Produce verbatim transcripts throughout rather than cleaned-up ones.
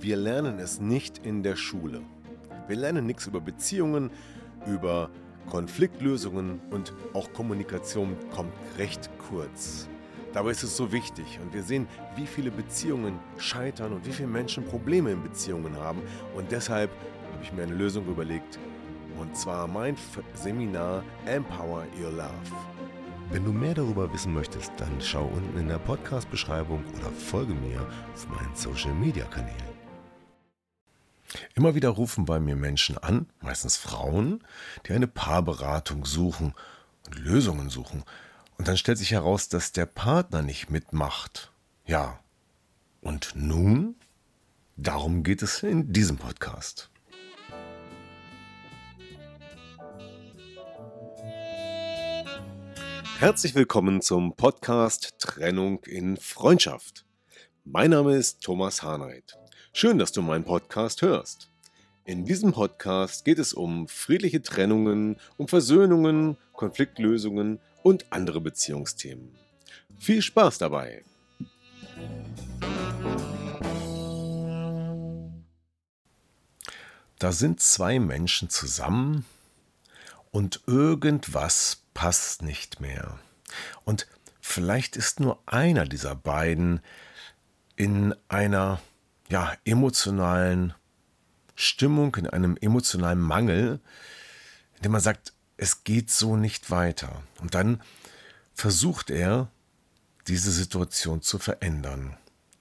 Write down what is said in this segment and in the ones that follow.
Wir lernen es nicht in der Schule. Wir lernen nichts über Beziehungen, über Konfliktlösungen und auch Kommunikation kommt recht kurz. Dabei ist es so wichtig und wir sehen, wie viele Beziehungen scheitern und wie viele Menschen Probleme in Beziehungen haben. Und deshalb habe ich mir eine Lösung überlegt, und zwar mein F- Seminar Empower Your Love. Wenn du mehr darüber wissen möchtest, dann schau unten in der Podcast-Beschreibung oder folge mir auf meinen Social-Media-Kanälen. Immer wieder rufen bei mir Menschen an, meistens Frauen, die eine Paarberatung suchen und Lösungen suchen. Und dann stellt sich heraus, dass der Partner nicht mitmacht. Ja, und nun? Darum geht es in diesem Podcast. Herzlich willkommen zum Podcast Trennung in Freundschaft. Mein Name ist Thomas Harnight. Schön, dass du meinen Podcast hörst. In diesem Podcast geht es um friedliche Trennungen, um Versöhnungen, Konfliktlösungen und andere Beziehungsthemen. Viel Spaß dabei! Da sind zwei Menschen zusammen und irgendwas passt nicht mehr. Und vielleicht ist nur einer dieser beiden in einer ja, emotionalen Stimmung, in einem emotionalen Mangel, in dem man sagt, es geht so nicht weiter. Und dann versucht er, diese Situation zu verändern.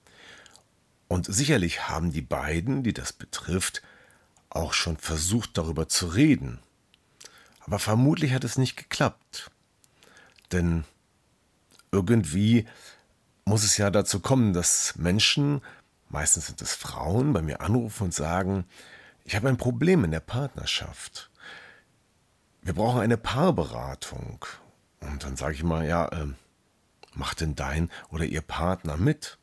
Und sicherlich haben die beiden, die das betrifft, auch schon versucht, darüber zu reden. Aber vermutlich hat es nicht geklappt. Denn irgendwie muss es ja dazu kommen, dass Menschen, meistens sind es Frauen, bei mir anrufen und sagen, ich habe ein Problem in der Partnerschaft. Wir brauchen eine Paarberatung. Und dann sage ich mal, ja, ähm, macht denn dein oder ihr Partner mit?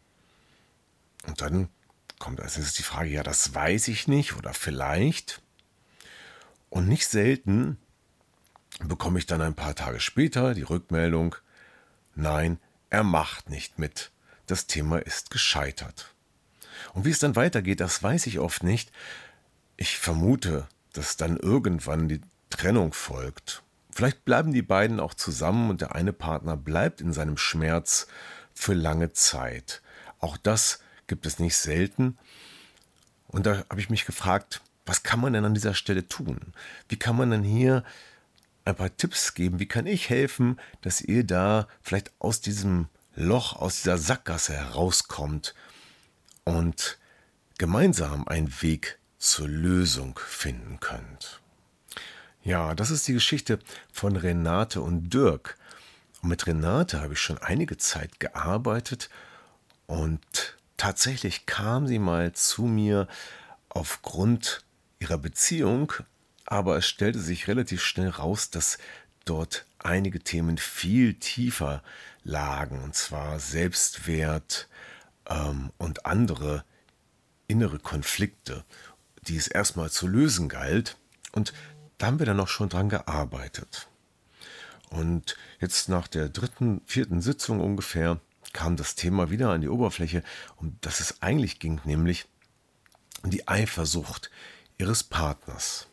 Und dann kommt als nächstes die Frage, ja, das weiß ich nicht oder vielleicht. Und nicht selten bekomme ich dann ein paar Tage später die Rückmeldung, nein, er macht nicht mit. Das Thema ist gescheitert. Und wie es dann weitergeht, das weiß ich oft nicht. Ich vermute, dass dann irgendwann die Trennung folgt. Vielleicht bleiben die beiden auch zusammen und der eine Partner bleibt in seinem Schmerz für lange Zeit. Auch das gibt es nicht selten. Und da habe ich mich gefragt, was kann man denn an dieser Stelle tun? Wie kann man denn hier ein paar Tipps geben? Wie kann ich helfen, dass ihr da vielleicht aus diesem Loch, aus dieser Sackgasse herauskommt und gemeinsam einen Weg zur Lösung finden könnt? Ja, das ist die Geschichte von Renate und Dirk. Und mit Renate habe ich schon einige Zeit gearbeitet und tatsächlich kam sie mal zu mir aufgrund ihrer Beziehung, aber es stellte sich relativ schnell raus, dass dort einige Themen viel tiefer lagen, und zwar Selbstwert ähm, und andere innere Konflikte, die es erstmal zu lösen galt. Und da haben wir dann auch schon dran gearbeitet. Und jetzt nach der dritten, vierten Sitzung ungefähr kam das Thema wieder an die Oberfläche, um das es eigentlich ging, nämlich die Eifersucht ihres Partners.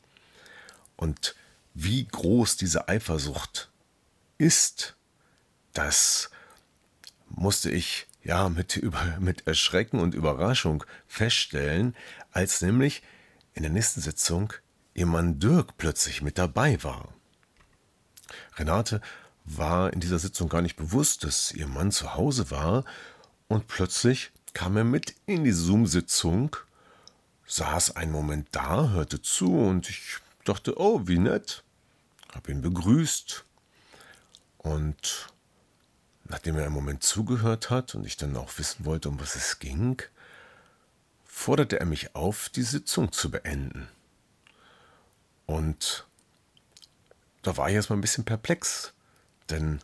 Und wie groß diese Eifersucht ist, das musste ich ja mit, über, mit Erschrecken und Überraschung feststellen, als nämlich in der nächsten Sitzung ihr Mann Dirk plötzlich mit dabei war. Renate war in dieser Sitzung gar nicht bewusst, dass ihr Mann zu Hause war, und plötzlich kam er mit in die Zoom-Sitzung, saß einen Moment da, hörte zu und ich dachte, oh, wie nett, habe ihn begrüßt und nachdem er einen Moment zugehört hat und ich dann auch wissen wollte, um was es ging, forderte er mich auf, die Sitzung zu beenden. Und da war ich erstmal ein bisschen perplex, denn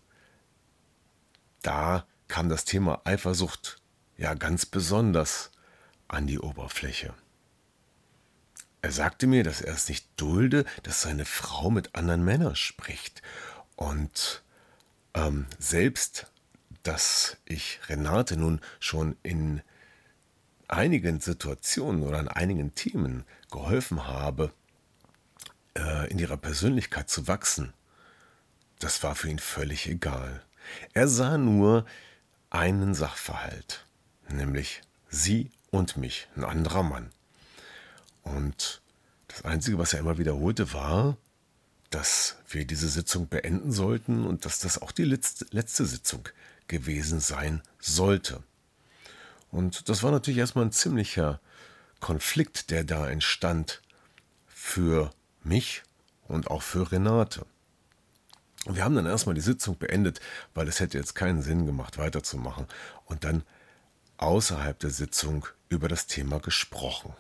da kam das Thema Eifersucht ja ganz besonders an die Oberfläche. Er sagte mir, dass er es nicht dulde, dass seine Frau mit anderen Männern spricht. Und ähm, selbst, dass ich Renate nun schon in einigen Situationen oder an einigen Themen geholfen habe, äh, in ihrer Persönlichkeit zu wachsen, das war für ihn völlig egal. Er sah nur einen Sachverhalt, nämlich sie und mich, ein anderer Mann. Und das Einzige, was er immer wiederholte, war, dass wir diese Sitzung beenden sollten und dass das auch die letzte, letzte Sitzung gewesen sein sollte. Und das war natürlich erstmal ein ziemlicher Konflikt, der da entstand für mich und auch für Renate. Und wir haben dann erstmal die Sitzung beendet, weil es hätte jetzt keinen Sinn gemacht, weiterzumachen. Und dann außerhalb der Sitzung über das Thema gesprochen.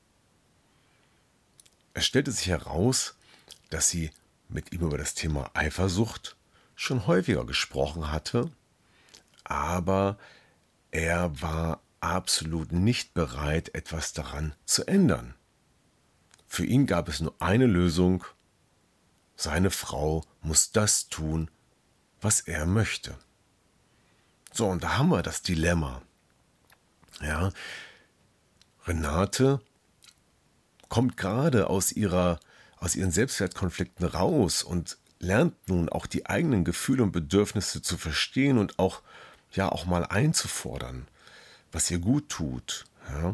Es stellte sich heraus, dass sie mit ihm über das Thema Eifersucht schon häufiger gesprochen hatte, aber er war absolut nicht bereit, etwas daran zu ändern. Für ihn gab es nur eine Lösung: Seine Frau muss das tun, was er möchte. So, und da haben wir das Dilemma. Ja, Renate kommt gerade aus ihrer, aus ihren Selbstwertkonflikten raus und lernt nun auch die eigenen Gefühle und Bedürfnisse zu verstehen und auch, ja, auch mal einzufordern, was ihr gut tut. Ja.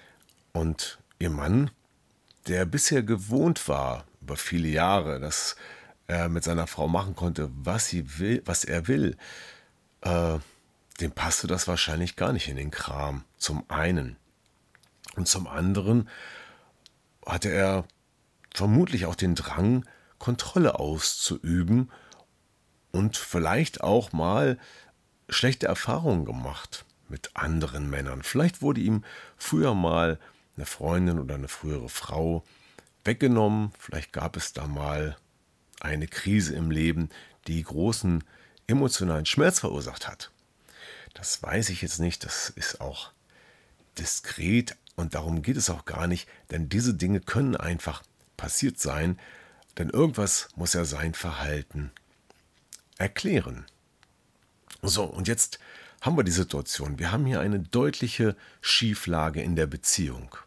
Und ihr Mann, der bisher gewohnt war, über viele Jahre, dass er mit seiner Frau machen konnte, was sie will, was er will, äh, dem passte das wahrscheinlich gar nicht in den Kram, zum einen. Und zum anderen hatte er vermutlich auch den Drang, Kontrolle auszuüben und vielleicht auch mal schlechte Erfahrungen gemacht mit anderen Männern. Vielleicht wurde ihm früher mal eine Freundin oder eine frühere Frau weggenommen. Vielleicht gab es da mal eine Krise im Leben, die großen emotionalen Schmerz verursacht hat. Das weiß ich jetzt nicht, das ist auch diskret und darum geht es auch gar nicht, denn diese Dinge können einfach passiert sein, denn irgendwas muss ja sein Verhalten erklären. So, und jetzt haben wir die Situation, wir haben hier eine deutliche Schieflage in der Beziehung.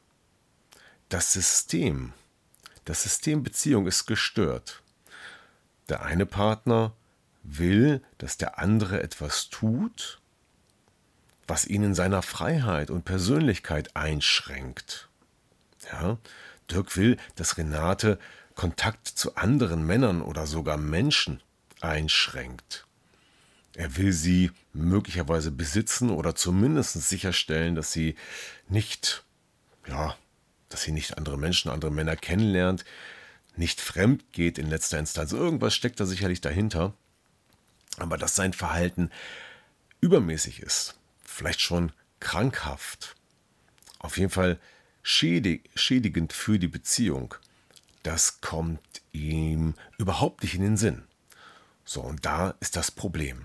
Das System, das System Beziehung ist gestört. Der eine Partner will, dass der andere etwas tut, was ihn in seiner Freiheit und Persönlichkeit einschränkt. Ja, Dirk will, dass Renate Kontakt zu anderen Männern oder sogar Menschen einschränkt. Er will sie möglicherweise besitzen oder zumindest sicherstellen, dass sie nicht, ja, dass sie nicht andere Menschen, andere Männer kennenlernt, nicht fremd geht in letzter Instanz. Irgendwas steckt da sicherlich dahinter, aber dass sein Verhalten übermäßig ist, vielleicht schon krankhaft, auf jeden Fall schädig, schädigend für die Beziehung, das kommt ihm überhaupt nicht in den Sinn. So, und da ist das Problem.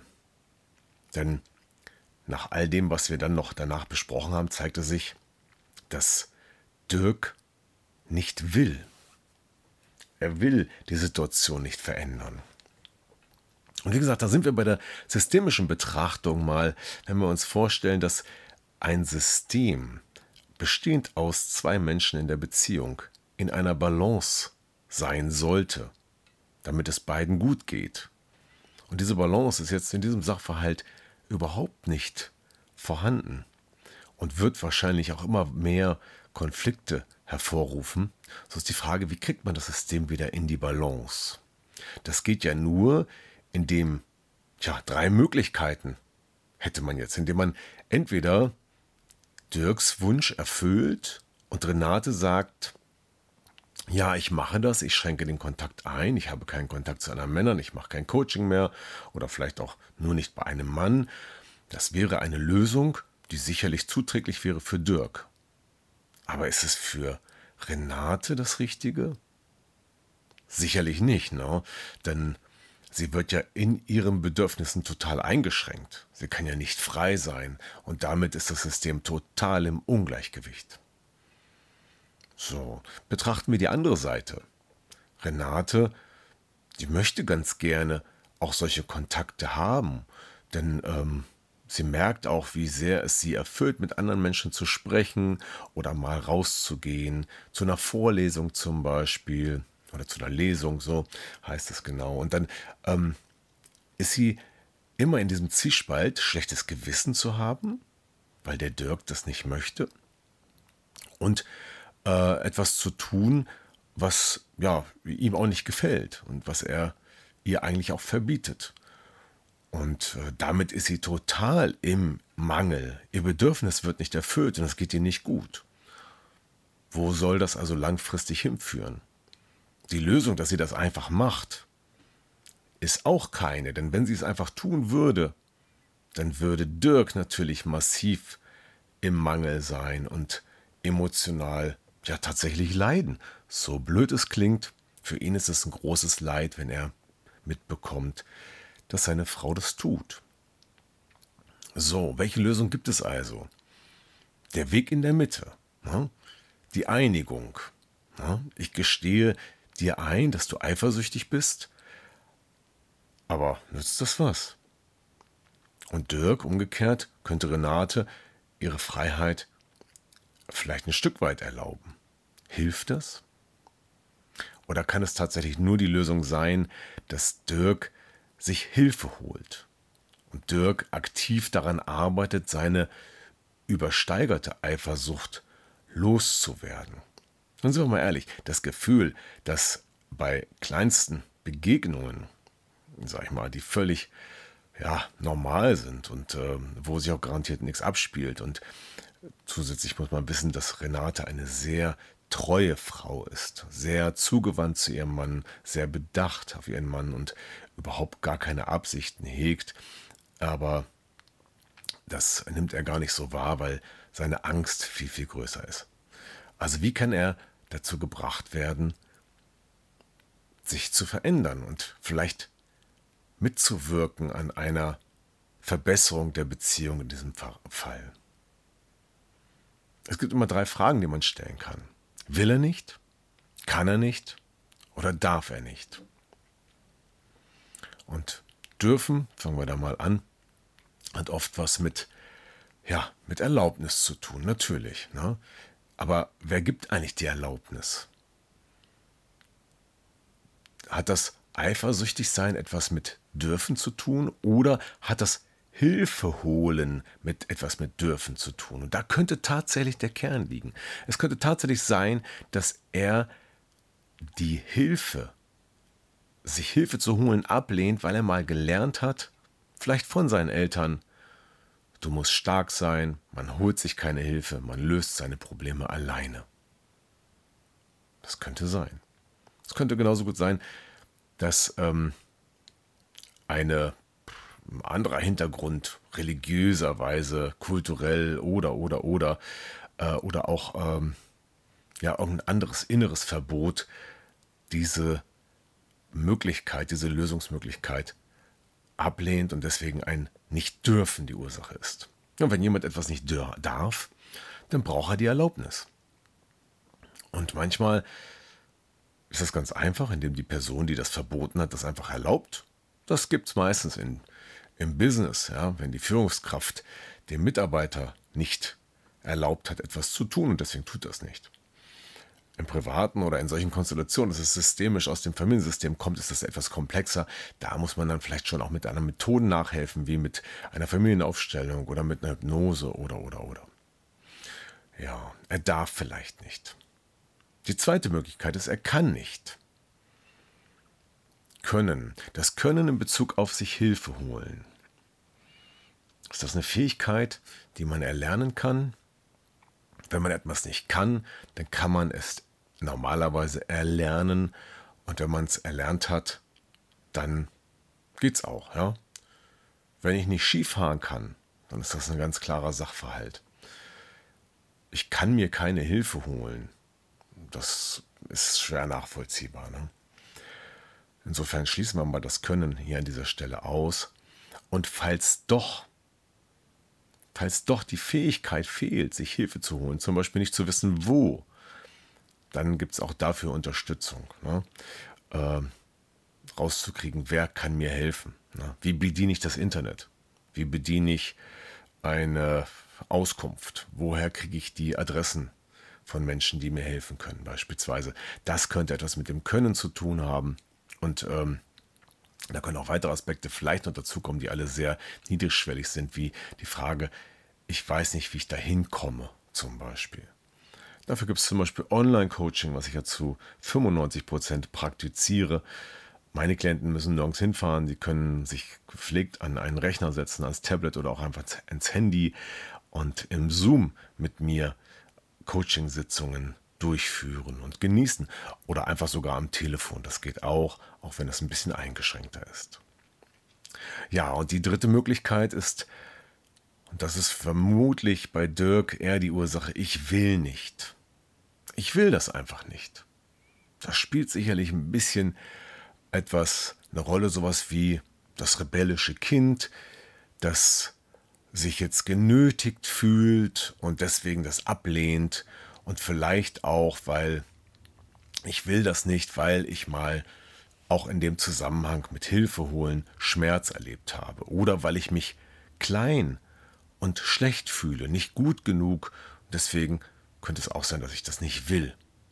Denn nach all dem, was wir dann noch danach besprochen haben, zeigte sich, dass Dirk nicht will. Er will die Situation nicht verändern. Und wie gesagt, da sind wir bei der systemischen Betrachtung mal, wenn wir uns vorstellen, dass ein System, bestehend aus zwei Menschen in der Beziehung, in einer Balance sein sollte, damit es beiden gut geht. Und diese Balance ist jetzt in diesem Sachverhalt überhaupt nicht vorhanden und wird wahrscheinlich auch immer mehr Konflikte hervorrufen. So ist die Frage, wie kriegt man das System wieder in die Balance? Das geht ja nur, indem, ja, drei Möglichkeiten hätte man jetzt, indem man entweder Dirks Wunsch erfüllt und Renate sagt, ja, ich mache das, ich schränke den Kontakt ein, ich habe keinen Kontakt zu anderen Männern, ich mache kein Coaching mehr oder vielleicht auch nur nicht bei einem Mann. Das wäre eine Lösung, die sicherlich zuträglich wäre für Dirk. Aber ist es für Renate das Richtige? Sicherlich nicht, ne? Denn sie wird ja in ihren Bedürfnissen total eingeschränkt. Sie kann ja nicht frei sein und damit ist das System total im Ungleichgewicht. So, betrachten wir die andere Seite. Renate, die möchte ganz gerne auch solche Kontakte haben, denn ähm, Sie merkt auch, wie sehr es sie erfüllt, mit anderen Menschen zu sprechen oder mal rauszugehen, zu einer Vorlesung zum Beispiel oder zu einer Lesung, so heißt es genau. Und dann ähm, ist sie immer in diesem Zwiespalt, schlechtes Gewissen zu haben, weil der Dirk das nicht möchte, und äh, etwas zu tun, was ja ihm auch nicht gefällt und was er ihr eigentlich auch verbietet. Und äh, damit ist sie total im Mangel. Ihr Bedürfnis wird nicht erfüllt und es geht ihr nicht gut. Wo soll das also langfristig hinführen? Die Lösung, dass sie das einfach macht, ist auch keine, denn wenn sie es einfach tun würde, dann würde Dirk natürlich massiv im Mangel sein und emotional ja tatsächlich leiden. So blöd es klingt, für ihn ist es ein großes Leid, wenn er mitbekommt, dass seine Frau das tut. So, welche Lösung gibt es also? Der Weg in der Mitte, ne? Die Einigung. Ne? Ich gestehe dir ein, dass du eifersüchtig bist, aber nützt das was? Und Dirk, umgekehrt, könnte Renate ihre Freiheit vielleicht ein Stück weit erlauben. Hilft das? Oder kann es tatsächlich nur die Lösung sein, dass Dirk sich Hilfe holt und Dirk aktiv daran arbeitet, seine übersteigerte Eifersucht loszuwerden? Und sind wir mal ehrlich, das Gefühl, dass bei kleinsten Begegnungen, sag ich mal, die völlig ja, normal sind und äh, wo sich auch garantiert nichts abspielt. Und zusätzlich muss man wissen, dass Renate eine sehr treue Frau ist, sehr zugewandt zu ihrem Mann, sehr bedacht auf ihren Mann und überhaupt gar keine Absichten hegt. Aber das nimmt er gar nicht so wahr, weil seine Angst viel, viel größer ist. Also wie kann er dazu gebracht werden, sich zu verändern und vielleicht mitzuwirken an einer Verbesserung der Beziehung in diesem Fall? Es gibt immer drei Fragen, die man stellen kann. Will er nicht? Kann er nicht? Oder darf er nicht? Und dürfen, fangen wir da mal an, hat oft was mit, ja, mit Erlaubnis zu tun, natürlich. Ne? Aber wer gibt eigentlich die Erlaubnis? Hat das Eifersüchtigsein etwas mit dürfen zu tun oder hat das Hilfe holen mit etwas mit dürfen zu tun? Und da könnte tatsächlich der Kern liegen. Es könnte tatsächlich sein, dass er die Hilfe, sich Hilfe zu holen, ablehnt, weil er mal gelernt hat, vielleicht von seinen Eltern, du musst stark sein, man holt sich keine Hilfe, man löst seine Probleme alleine. Das könnte sein. Es könnte genauso gut sein, dass ähm, eine ein anderer Hintergrund, religiöserweise, kulturell oder, oder, oder, äh, oder auch ähm, ja, irgendein anderes inneres Verbot diese Möglichkeit, diese Lösungsmöglichkeit ablehnt und deswegen ein Nicht-Dürfen die Ursache ist. Und wenn jemand etwas nicht dür- darf, dann braucht er die Erlaubnis. Und manchmal ist das ganz einfach, indem die Person, die das verboten hat, das einfach erlaubt. Das gibt es meistens in, im Business, ja, wenn die Führungskraft dem Mitarbeiter nicht erlaubt hat, etwas zu tun und deswegen tut das nicht. Im Privaten oder in solchen Konstellationen, dass es systemisch aus dem Familiensystem kommt, ist das etwas komplexer. Da muss man dann vielleicht schon auch mit einer Methode nachhelfen, wie mit einer Familienaufstellung oder mit einer Hypnose oder, oder, oder. Ja, er darf vielleicht nicht. Die zweite Möglichkeit ist, er kann nicht. Können. Das Können in Bezug auf sich Hilfe holen. Ist das eine Fähigkeit, die man erlernen kann? Wenn man etwas nicht kann, dann kann man es normalerweise erlernen. Und wenn man es erlernt hat, dann geht's auch. Ja? Wenn ich nicht Skifahren kann, dann ist das ein ganz klarer Sachverhalt. Ich kann mir keine Hilfe holen. Das ist schwer nachvollziehbar. Ne? Insofern schließen wir mal das Können hier an dieser Stelle aus. Und falls doch, falls doch die Fähigkeit fehlt, sich Hilfe zu holen, zum Beispiel nicht zu wissen, wo, dann gibt es auch dafür Unterstützung. Ne? Äh, rauszukriegen, wer kann mir helfen. Ne? Wie bediene ich das Internet? Wie bediene ich eine Auskunft. Woher kriege ich die Adressen von Menschen, die mir helfen können, beispielsweise? Das könnte etwas mit dem Können zu tun haben. Und ähm, da können auch weitere Aspekte vielleicht noch dazukommen, die alle sehr niedrigschwellig sind, wie die Frage, ich weiß nicht, wie ich da hinkomme, zum Beispiel. Dafür gibt es zum Beispiel Online-Coaching, was ich ja zu fünfundneunzig Prozent praktiziere. Meine Klienten müssen nirgends hinfahren, die können sich gepflegt an einen Rechner setzen, ans Tablet oder auch einfach ins Handy und im Zoom mit mir Coaching-Sitzungen durchführen und genießen oder einfach sogar am Telefon. Das geht auch, auch wenn das ein bisschen eingeschränkter ist. Ja, und die dritte Möglichkeit ist, und das ist vermutlich bei Dirk eher die Ursache, ich will nicht. Ich will das einfach nicht. Das spielt sicherlich ein bisschen etwas eine Rolle, sowas wie das rebellische Kind, das sich jetzt genötigt fühlt und deswegen das ablehnt und vielleicht auch, weil ich will das nicht, weil ich mal auch in dem Zusammenhang mit Hilfe holen Schmerz erlebt habe oder weil ich mich klein und schlecht fühle, nicht gut genug. Deswegen könnte es auch sein, dass ich das nicht will.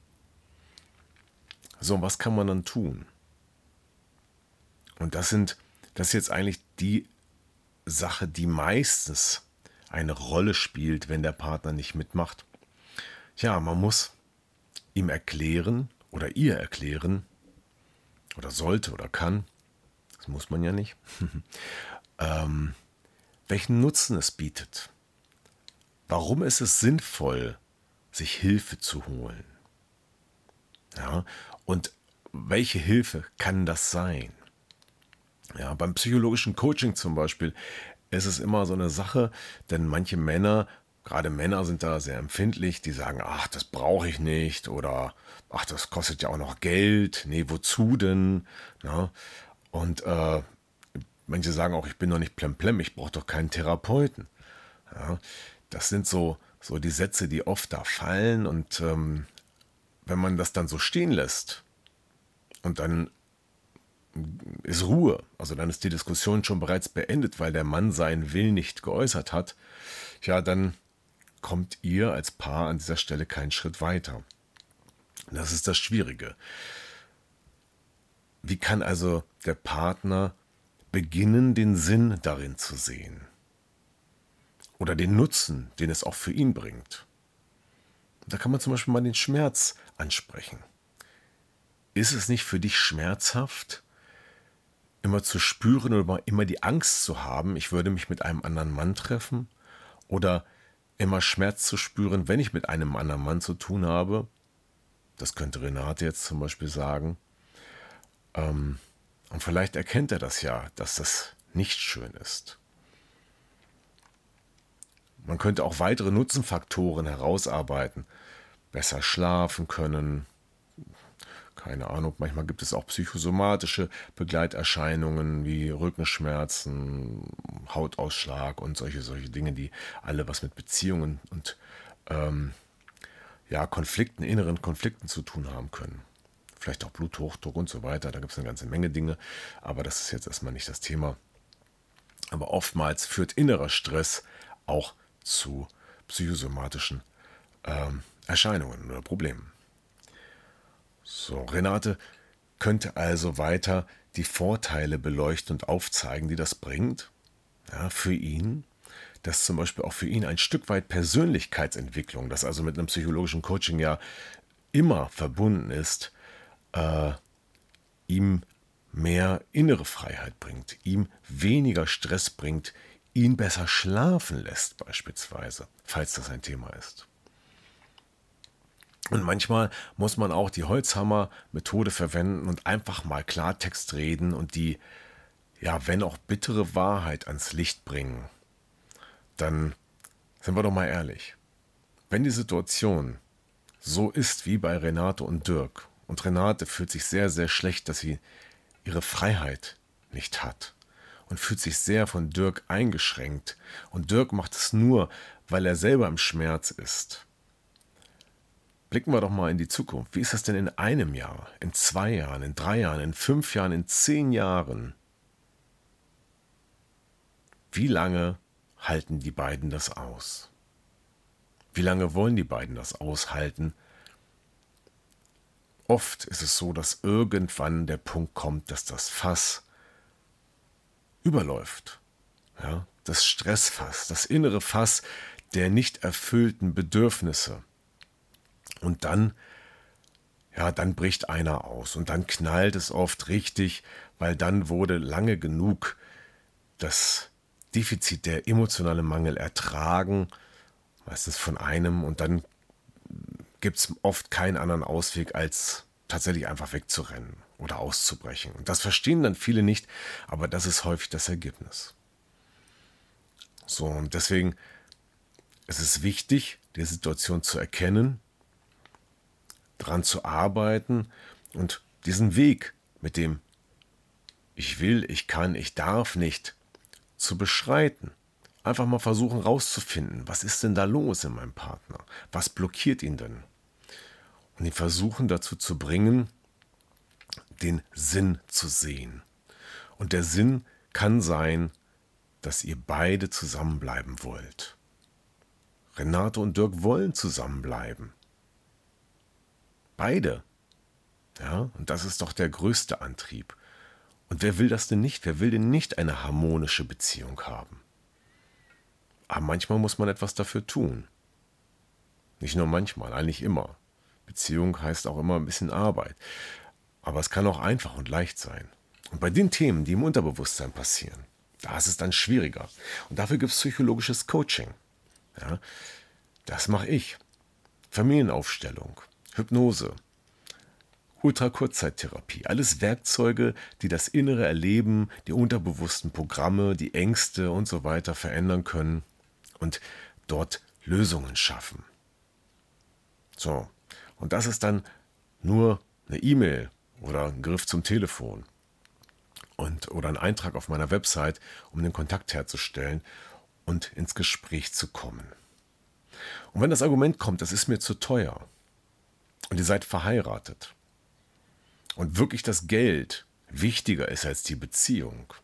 So, was kann man dann tun? Und das sind, das ist jetzt eigentlich die Sache, die meistens eine Rolle spielt, wenn der Partner nicht mitmacht. Ja, man muss ihm erklären oder ihr erklären oder sollte oder kann, das muss man ja nicht, ähm, welchen Nutzen es bietet. Warum ist es sinnvoll, sich Hilfe zu holen? Ja, und welche Hilfe kann das sein? Ja, beim psychologischen Coaching zum Beispiel ist es immer so eine Sache, denn manche Männer, gerade Männer sind da sehr empfindlich, die sagen, ach, das brauche ich nicht oder ach, das kostet ja auch noch Geld, nee, wozu denn? Ja, und äh, manche sagen auch, ich bin doch nicht plemplem, ich brauche doch keinen Therapeuten. Ja, das sind so, so die Sätze, die oft da fallen und ähm, wenn man das dann so stehen lässt und dann ist Ruhe, also dann ist die Diskussion schon bereits beendet, weil der Mann seinen Willen nicht geäußert hat, ja, dann kommt ihr als Paar an dieser Stelle keinen Schritt weiter. Das ist das Schwierige. Wie kann also der Partner beginnen, den Sinn darin zu sehen? Oder den Nutzen, den es auch für ihn bringt? Da kann man zum Beispiel mal den Schmerz ansprechen. Ist es nicht für dich schmerzhaft, immer zu spüren oder immer die Angst zu haben, ich würde mich mit einem anderen Mann treffen? Oder immer Schmerz zu spüren, wenn ich mit einem anderen Mann zu tun habe? Das könnte Renate jetzt zum Beispiel sagen. Ähm, und vielleicht erkennt er das ja, dass das nicht schön ist. Man könnte auch weitere Nutzenfaktoren herausarbeiten. Besser schlafen können. Keine Ahnung, manchmal gibt es auch psychosomatische Begleiterscheinungen wie Rückenschmerzen, Hautausschlag und solche, solche Dinge, die alle was mit Beziehungen und ähm, ja, Konflikten, inneren Konflikten zu tun haben können. Vielleicht auch Bluthochdruck und so weiter, da gibt es eine ganze Menge Dinge, aber das ist jetzt erstmal nicht das Thema. Aber oftmals führt innerer Stress auch zu psychosomatischen ähm, Erscheinungen oder Problemen. So, Renate könnte also weiter die Vorteile beleuchten und aufzeigen, die das bringt, ja, für ihn, dass zum Beispiel auch für ihn ein Stück weit Persönlichkeitsentwicklung, das also mit einem psychologischen Coaching ja immer verbunden ist, äh, ihm mehr innere Freiheit bringt, ihm weniger Stress bringt, ihn besser schlafen lässt beispielsweise, falls das ein Thema ist. Und manchmal muss man auch die Holzhammer-Methode verwenden und einfach mal Klartext reden und die, ja, wenn auch bittere Wahrheit ans Licht bringen. Dann sind wir doch mal ehrlich. Wenn die Situation so ist wie bei Renate und Dirk und Renate fühlt sich sehr, sehr schlecht, dass sie ihre Freiheit nicht hat und fühlt sich sehr von Dirk eingeschränkt und Dirk macht es nur, weil er selber im Schmerz ist. Blicken wir doch mal in die Zukunft. Wie ist das denn in einem Jahr, in zwei Jahren, in drei Jahren, in fünf Jahren, in zehn Jahren? Wie lange halten die beiden das aus? Wie lange wollen die beiden das aushalten? Oft ist es so, dass irgendwann der Punkt kommt, dass das Fass überläuft. Ja, das Stressfass, das innere Fass der nicht erfüllten Bedürfnisse. Und dann, ja, dann bricht einer aus und dann knallt es oft richtig, weil dann wurde lange genug das Defizit, der emotionale Mangel ertragen, meistens von einem, und dann gibt es oft keinen anderen Ausweg, als tatsächlich einfach wegzurennen oder auszubrechen. Und das verstehen dann viele nicht, aber das ist häufig das Ergebnis. So, und deswegen ist es wichtig, die Situation zu erkennen, daran zu arbeiten und diesen Weg mit dem Ich will, ich kann, ich darf nicht zu beschreiten. Einfach mal versuchen rauszufinden, was ist denn da los in meinem Partner? Was blockiert ihn denn? Und ihn versuchen dazu zu bringen, den Sinn zu sehen. Und der Sinn kann sein, dass ihr beide zusammenbleiben wollt. Renate und Dirk wollen zusammenbleiben. Beide. Ja, und das ist doch der größte Antrieb. Und wer will das denn nicht? Wer will denn nicht eine harmonische Beziehung haben? Aber manchmal muss man etwas dafür tun. Nicht nur manchmal, eigentlich immer. Beziehung heißt auch immer ein bisschen Arbeit. Aber es kann auch einfach und leicht sein. Und bei den Themen, die im Unterbewusstsein passieren, da ist es dann schwieriger. Und dafür gibt es psychologisches Coaching. Ja, das mache ich. Familienaufstellung, Hypnose, Ultrakurzzeittherapie. Alles Werkzeuge, die das innere Erleben, die unterbewussten Programme, die Ängste und so weiter verändern können und dort Lösungen schaffen. So, und das ist dann nur eine E-Mail oder ein Griff zum Telefon und, oder ein Eintrag auf meiner Website, um den Kontakt herzustellen und ins Gespräch zu kommen. Und wenn das Argument kommt, das ist mir zu teuer und ihr seid verheiratet und wirklich das Geld wichtiger ist als die Beziehung,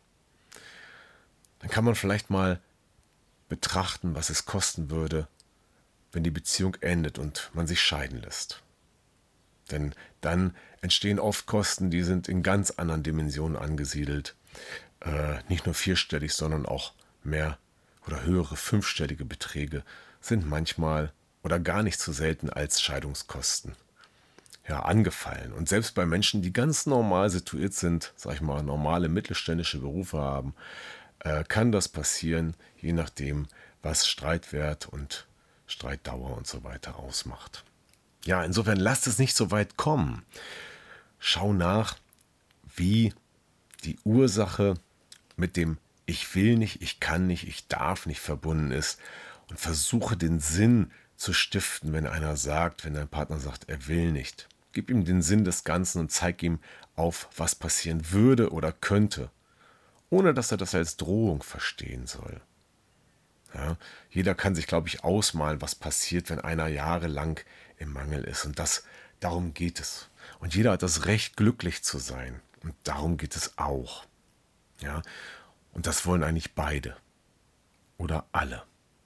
dann kann man vielleicht mal betrachten, was es kosten würde, wenn die Beziehung endet und man sich scheiden lässt. Denn dann entstehen oft Kosten, die sind in ganz anderen Dimensionen angesiedelt. Äh, nicht nur vierstellig, sondern auch mehr oder höhere fünfstellige Beträge sind manchmal oder gar nicht so selten als Scheidungskosten ja, angefallen. Und selbst bei Menschen, die ganz normal situiert sind, sag ich mal, normale mittelständische Berufe haben, äh, kann das passieren, je nachdem, was Streitwert und Streitdauer und so weiter ausmacht. Ja, insofern lasst es nicht so weit kommen. Schau nach, wie die Ursache mit dem Ich will nicht, ich kann nicht, ich darf nicht verbunden ist und versuche den Sinn zu stiften, wenn einer sagt, wenn dein Partner sagt, er will nicht. Gib ihm den Sinn des Ganzen und zeig ihm auf, was passieren würde oder könnte, ohne dass er das als Drohung verstehen soll. Ja, jeder kann sich, glaube ich, ausmalen, was passiert, wenn einer jahrelang im Mangel ist. Und das, darum geht es. Und jeder hat das Recht, glücklich zu sein. Und darum geht es auch. Ja, und das wollen eigentlich beide. Oder alle.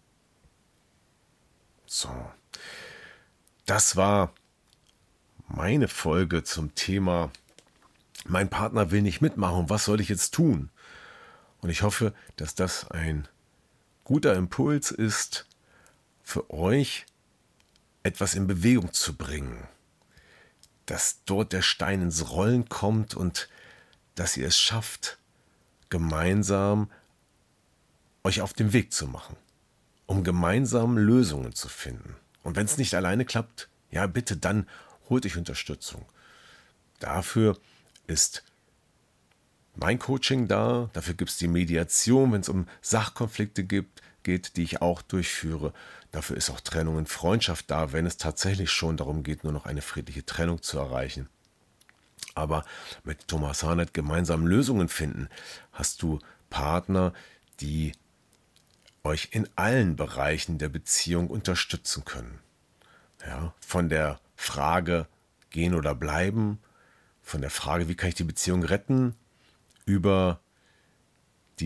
So. Das war meine Folge zum Thema, mein Partner will nicht mitmachen. Was soll ich jetzt tun? Und ich hoffe, dass das ein guter Impuls ist, für euch etwas in Bewegung zu bringen, dass dort der Stein ins Rollen kommt und dass ihr es schafft, gemeinsam euch auf den Weg zu machen, um gemeinsam Lösungen zu finden. Und wenn es nicht alleine klappt, ja bitte, dann holt euch Unterstützung. Dafür ist mein Coaching da, dafür gibt es die Mediation, wenn es um Sachkonflikte gibt, geht, die ich auch durchführe. Dafür ist auch Trennung und Freundschaft da, wenn es tatsächlich schon darum geht, nur noch eine friedliche Trennung zu erreichen. Aber mit Thomas Harnett gemeinsam Lösungen finden, hast du Partner, die euch in allen Bereichen der Beziehung unterstützen können. Ja, von der Frage, gehen oder bleiben, von der Frage, wie kann ich die Beziehung retten, über die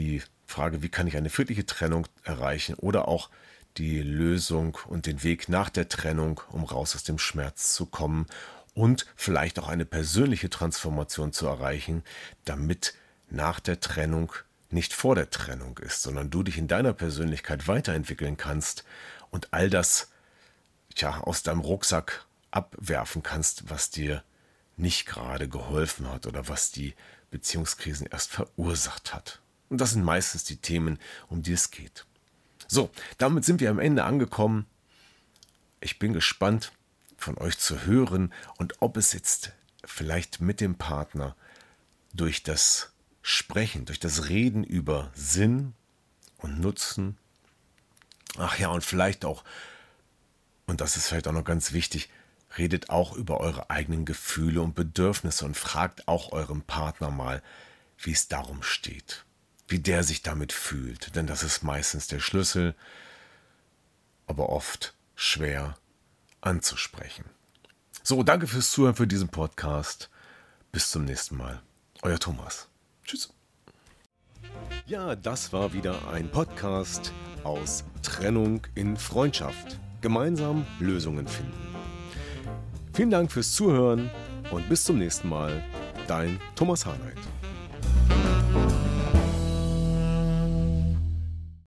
Frage, wie kann ich eine friedliche Trennung erreichen oder auch die Lösung und den Weg nach der Trennung, um raus aus dem Schmerz zu kommen und vielleicht auch eine persönliche Transformation zu erreichen, damit nach der Trennung nicht vor der Trennung ist, sondern du dich in deiner Persönlichkeit weiterentwickeln kannst und all das tja, aus deinem Rucksack abwerfen kannst, was dir nicht gerade geholfen hat oder was die Beziehungskrisen erst verursacht hat. Und das sind meistens die Themen, um die es geht. So, damit sind wir am Ende angekommen. Ich bin gespannt, von euch zu hören und ob es jetzt vielleicht mit dem Partner durch das Sprechen, durch das Reden über Sinn und Nutzen, ach ja, und vielleicht auch, und das ist vielleicht auch noch ganz wichtig, redet auch über eure eigenen Gefühle und Bedürfnisse und fragt auch euren Partner mal, wie es darum steht, wie der sich damit fühlt. Denn das ist meistens der Schlüssel, aber oft schwer anzusprechen. So, danke fürs Zuhören für diesen Podcast. Bis zum nächsten Mal. Euer Thomas. Tschüss. Ja, das war wieder ein Podcast aus Trennung in Freundschaft. Gemeinsam Lösungen finden. Vielen Dank fürs Zuhören und bis zum nächsten Mal. Dein Thomas Harnight.